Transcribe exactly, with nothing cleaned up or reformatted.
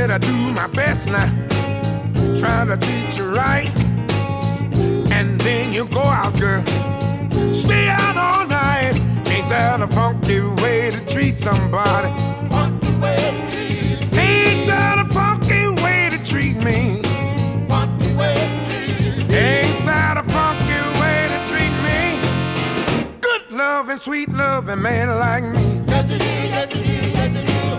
said I do my best now, trying to treat you right. And then you go out, girl, stay out all night. Ain't that a funky way to treat somebody? Funky way to treat me. Ain't that a funky way to treat me? Funky way to treat me. Ain't that a funky way to treat me? Good love and sweet love and man like me. Yes it is, yes it is, yes it is.